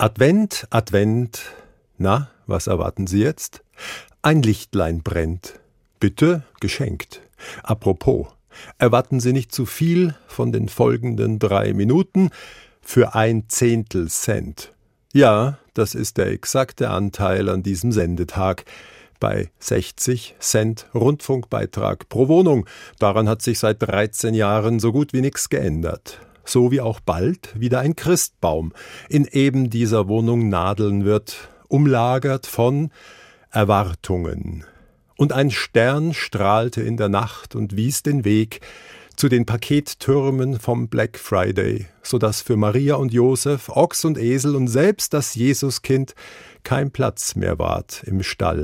Advent, Advent. Na, was erwarten Sie jetzt? Ein Lichtlein brennt. Bitte geschenkt. Apropos, erwarten Sie nicht zu viel von den folgenden 3 Minuten für 1/10 Cent. Ja, das ist der exakte Anteil an diesem Sendetag. Bei 60 Cent Rundfunkbeitrag pro Wohnung. Daran hat sich seit 13 Jahren so gut wie nichts geändert. So wie auch bald wieder ein Christbaum in eben dieser Wohnung nadeln wird, umlagert von Erwartungen. Und ein Stern strahlte in der Nacht und wies den Weg zu den Pakettürmen vom Black Friday, sodass für Maria und Josef, Ochs und Esel und selbst das Jesuskind kein Platz mehr ward im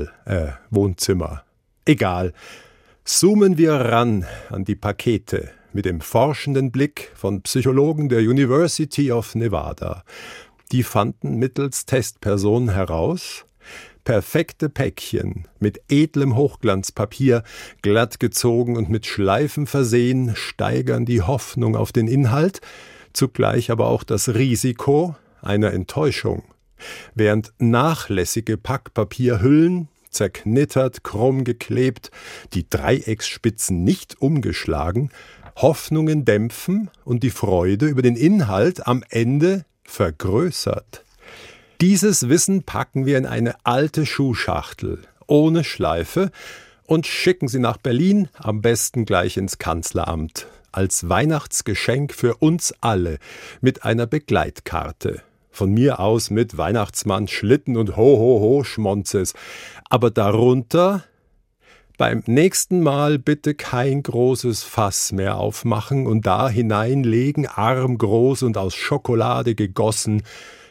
Wohnzimmer. Egal, zoomen wir ran an die Pakete mit dem forschenden Blick von Psychologen der University of Nevada. Die fanden mittels Testperson heraus: perfekte Päckchen mit edlem Hochglanzpapier, glatt gezogen und mit Schleifen versehen, steigern die Hoffnung auf den Inhalt, zugleich aber auch das Risiko einer Enttäuschung. Während nachlässige Packpapierhüllen, zerknittert, krumm geklebt, die Dreiecksspitzen nicht umgeschlagen, Hoffnungen dämpfen und die Freude über den Inhalt am Ende vergrößert. Dieses Wissen packen wir in eine alte Schuhschachtel, ohne Schleife, und schicken sie nach Berlin, am besten gleich ins Kanzleramt, als Weihnachtsgeschenk für uns alle, mit einer Begleitkarte. Von mir aus mit Weihnachtsmann, Schlitten und Ho-Ho-Ho-Schmonzes. Aber darunter: beim nächsten Mal bitte kein großes Fass mehr aufmachen und da hineinlegen, armgroß und aus Schokolade gegossen,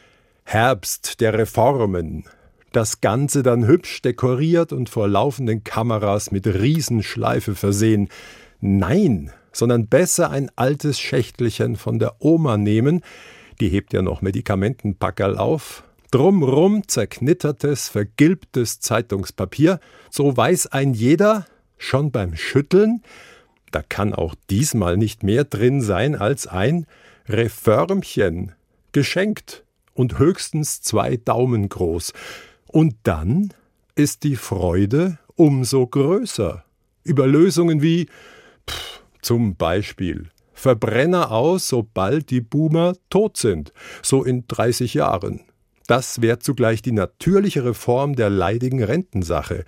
Herbst der Reformen. Das Ganze dann hübsch dekoriert und vor laufenden Kameras mit Riesenschleife versehen. Nein, sondern besser ein altes Schächtelchen von der Oma nehmen, die hebt ja noch Medikamentenpackerl auf, drumrum zerknittertes, vergilbtes Zeitungspapier, so weiß ein jeder, schon beim Schütteln, da kann auch diesmal nicht mehr drin sein als ein Reformchen, geschenkt und höchstens 2 Daumen groß. Und dann ist die Freude umso größer. Über Lösungen wie, zum Beispiel, Verbrenner aus, sobald die Boomer tot sind, so in 30 Jahren. Das wäre zugleich die natürlichere Form der leidigen Rentensache.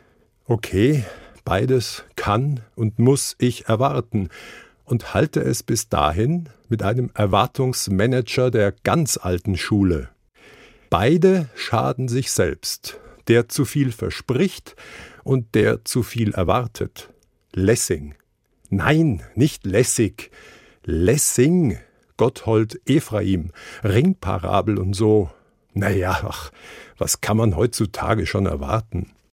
Okay, beides kann und muss ich erwarten und halte es bis dahin mit einem Erwartungsmanager der ganz alten Schule. Beide schaden sich selbst, der zu viel verspricht und der zu viel erwartet. Lessing. Nein, nicht lässig. Lessing, Gotthold Ephraim, Ringparabel und so. Naja, was kann man heutzutage schon erwarten?